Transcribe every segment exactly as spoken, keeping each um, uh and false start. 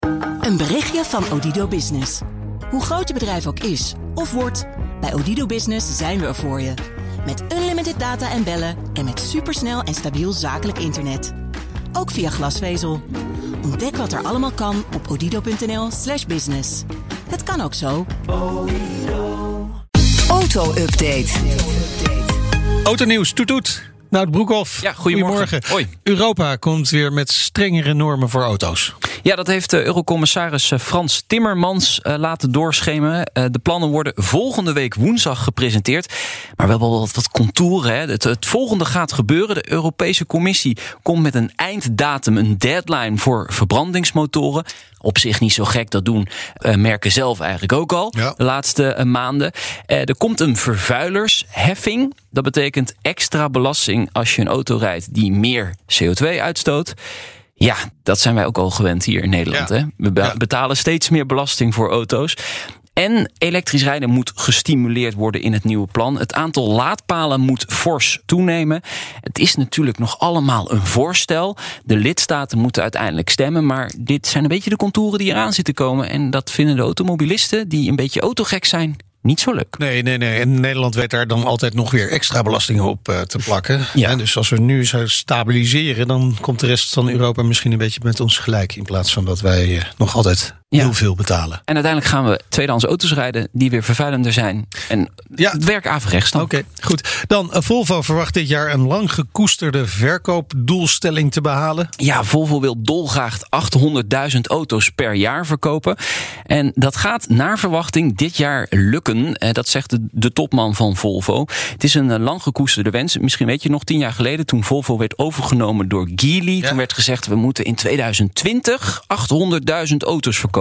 Een berichtje van Odido Business. Hoe groot je bedrijf ook is of wordt, bij Odido Business zijn we er voor je. Met unlimited data en bellen en met supersnel en stabiel zakelijk internet. Ook via glasvezel. Ontdek wat er allemaal kan op odido.nl slash business. Het kan ook zo. Auto-update. Autonieuws, toet toet. Nou, het Broekhoff. Ja, goedemorgen. Hoi. Europa komt weer met strengere normen voor auto's. Ja, dat heeft de Eurocommissaris Frans Timmermans uh, laten doorschemeren. Uh, de plannen worden volgende week woensdag gepresenteerd. Maar we hebben wel wat, wat contouren. Hè. Het, het volgende gaat gebeuren. De Europese Commissie komt met een einddatum, een deadline voor verbrandingsmotoren. Op zich niet zo gek, dat doen uh, merken zelf eigenlijk ook al, ja. de laatste uh, maanden. Uh, er komt een vervuilersheffing. Dat betekent extra belasting als je een auto rijdt die meer C O twee uitstoot. Ja, dat zijn wij ook al gewend hier in Nederland. Ja. Hè? We be- betalen steeds meer belasting voor auto's. En elektrisch rijden moet gestimuleerd worden in het nieuwe plan. Het aantal laadpalen moet fors toenemen. Het is natuurlijk nog allemaal een voorstel. De lidstaten moeten uiteindelijk stemmen. Maar dit zijn een beetje de contouren die eraan zitten komen. En dat vinden de automobilisten, die een beetje autogek zijn, niet zo leuk. Nee, nee, nee. En Nederland weet daar dan altijd nog weer extra belastingen op uh, te plakken. Ja. En dus als we nu zo stabiliseren, dan komt de rest van Europa misschien een beetje met ons gelijk. In plaats van dat wij uh, nog altijd ja. heel veel betalen. En uiteindelijk gaan we tweedehands auto's rijden die weer vervuilender zijn. En ja. het werk averechts dan. Oké, okay, goed. Dan, uh, Volvo verwacht dit jaar een lang gekoesterde verkoopdoelstelling te behalen. Ja, Volvo wil dolgraag achthonderdduizend auto's per jaar verkopen. En dat gaat naar verwachting dit jaar lukken. Dat zegt de, de topman van Volvo. Het is een lang gekoesterde wens. Misschien weet je nog, tien jaar geleden toen Volvo werd overgenomen door Geely. Ja. Toen werd gezegd, we moeten in tweeduizend twintig achthonderdduizend auto's verkopen.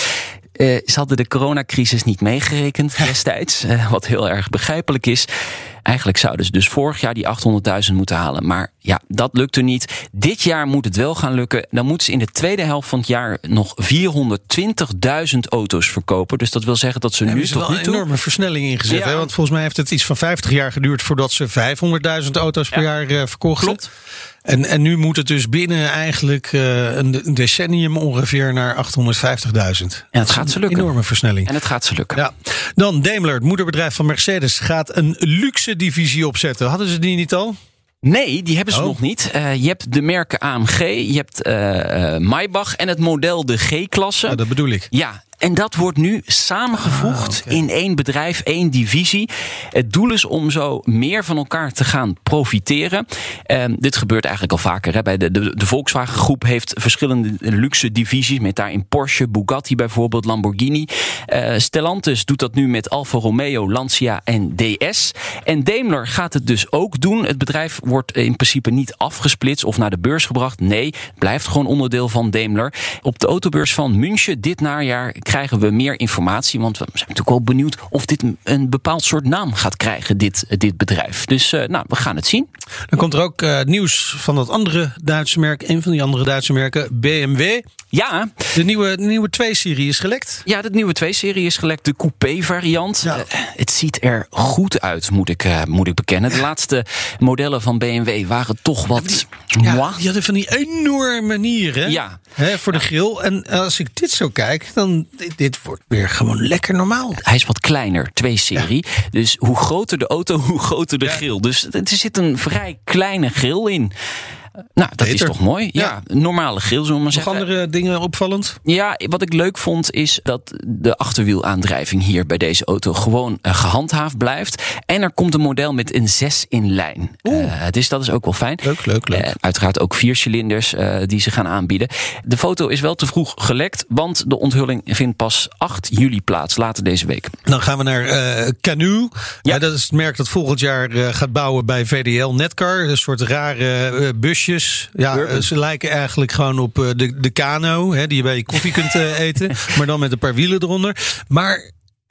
Uh, ze hadden de coronacrisis niet meegerekend destijds. Uh, wat heel erg begrijpelijk is. Eigenlijk zouden ze dus vorig jaar die achthonderdduizend moeten halen. Maar ja, dat lukte niet. Dit jaar moet het wel gaan lukken. Dan moeten ze in de tweede helft van het jaar nog vierhonderdtwintigduizend auto's verkopen. Dus dat wil zeggen dat ze ja, nu is tot nu toe een enorme versnelling ingezet. Ja. Hè? Want volgens mij heeft het iets van vijftig jaar geduurd voordat ze vijfhonderdduizend auto's per ja. jaar uh, verkochten. Klopt. En, en nu moet het dus binnen eigenlijk uh, een decennium ongeveer naar achthonderdvijftigduizend. En het gaat ze lukken. Een enorme versnelling. En het gaat ze lukken. Ja. Dan Daimler, het moederbedrijf van Mercedes, gaat een luxe divisie opzetten. Hadden ze die niet al? Nee, die hebben ze oh. nog niet. Uh, je hebt de merken A M G, je hebt uh, uh, Maybach en het model de G-klasse. Ja, dat bedoel ik. Ja. En dat wordt nu samengevoegd ah, okay. in één bedrijf, één divisie. Het doel is om zo meer van elkaar te gaan profiteren. Uh, dit gebeurt eigenlijk al vaker. Hè. Bij de, de, de Volkswagen groep heeft verschillende luxe divisies. Met daarin Porsche, Bugatti bijvoorbeeld, Lamborghini. Uh, Stellantis doet dat nu met Alfa Romeo, Lancia en D S. En Daimler gaat het dus ook doen. Het bedrijf wordt in principe niet afgesplitst of naar de beurs gebracht. Nee, het blijft gewoon onderdeel van Daimler. Op de autobeurs van München dit najaar krijgen we meer informatie. Want we zijn natuurlijk wel benieuwd of dit een bepaald soort naam gaat krijgen, dit, dit bedrijf. Dus uh, nou, we gaan het zien. Dan komt er ook uh, nieuws van dat andere Duitse merk. Een van die andere Duitse merken, B M W. Ja. De nieuwe, de nieuwe twee-serie is gelekt. Ja, de nieuwe twee-serie is gelekt. De coupé-variant. Ja. Uh, het ziet er goed uit, moet ik, uh, moet ik bekennen. De laatste modellen van B M W waren toch wat... Ja, ja, die hadden van die enorme manieren ja. hè, voor de grill. En als ik dit zo kijk, dan dit, dit wordt weer gewoon lekker normaal. Hij is wat kleiner, twee-serie. Ja. Dus hoe groter de auto, hoe groter de ja. grill. Dus er zit een vrij kleine grill in. Nou, dat Beter. is toch mooi? Ja, ja, normale grill, zullen we maar zeggen. Nog andere dingen opvallend? Ja, wat ik leuk vond is dat de achterwielaandrijving hier bij deze auto gewoon uh, gehandhaafd blijft. En er komt een model met een zes in lijn. Uh, dus dat is ook wel fijn. Leuk, leuk, leuk. Uh, uiteraard ook vier cilinders uh, die ze gaan aanbieden. De foto is wel te vroeg gelekt, want de onthulling vindt pas acht juli plaats, later deze week. Dan gaan we naar uh, Canoo. Ja. Uh, dat is het merk dat volgend jaar uh, gaat bouwen bij V D L Netcar. Een soort rare uh, busje. Ja, uh, ze lijken eigenlijk gewoon op uh, de, de Kano, hè, die je bij je koffie kunt uh, eten. Maar dan met een paar wielen eronder. Maar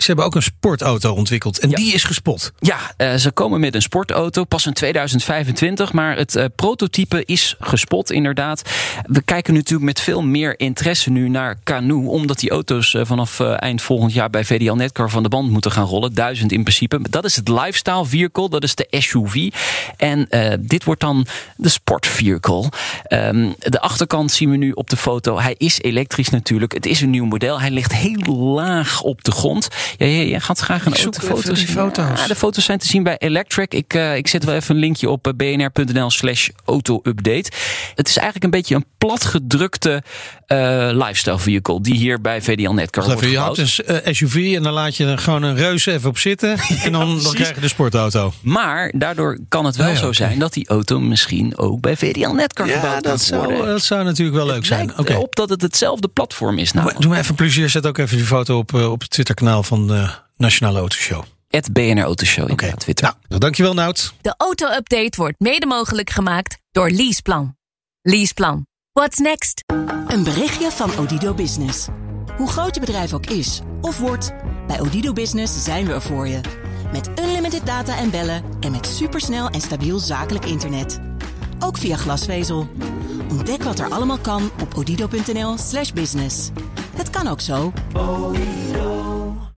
Ze hebben ook een sportauto ontwikkeld en ja. die is gespot. Ja, uh, ze komen met een sportauto, pas in tweeduizend vijfentwintig. Maar het uh, prototype is gespot, inderdaad. We kijken natuurlijk met veel meer interesse nu naar Canoo, omdat die auto's uh, vanaf uh, eind volgend jaar bij V D L Netcar van de band moeten gaan rollen. Duizend in principe. Dat is het lifestyle vehicle, dat is de S U V. En uh, dit wordt dan de sport vehicle. Um, de achterkant zien we nu op de foto. Hij is elektrisch natuurlijk. Het is een nieuw model. Hij ligt heel laag op de grond. Ja, jij gaat graag een auto foto's zien. Foto's. Ja, de foto's zijn te zien bij Electric. Ik, uh, ik zet wel even een linkje op bnr.nl slash auto-update. Het is eigenlijk een beetje een platgedrukte uh, lifestyle vehicle die hier bij V D L Netcar wordt gebouwd. Je houdt een uh, S U V en dan laat je er gewoon een reus even op zitten. Ja, en dan, dan krijg je de sportauto. Maar daardoor kan het wel ja, zo okay. zijn dat die auto misschien ook bij V D L Netcar ja, gebouwd dat kan worden. Zou, dat zou natuurlijk wel leuk het zijn. Het lijkt okay. op dat het hetzelfde platform is. Nou. Doe me even plezier. Zet ook even die foto op, uh, op het Twitterkanaal van de Nationale Autoshow. Het B N R Autoshow in okay. Twitter. Nou, dankjewel Nout. De auto-update wordt mede mogelijk gemaakt door Leaseplan. Leaseplan. What's next? Een berichtje van Odido Business. Hoe groot je bedrijf ook is of wordt, bij Odido Business zijn we er voor je. Met unlimited data en bellen en met supersnel en stabiel zakelijk internet. Ook via glasvezel. Ontdek wat er allemaal kan op odido.nl slash business. Het kan ook zo.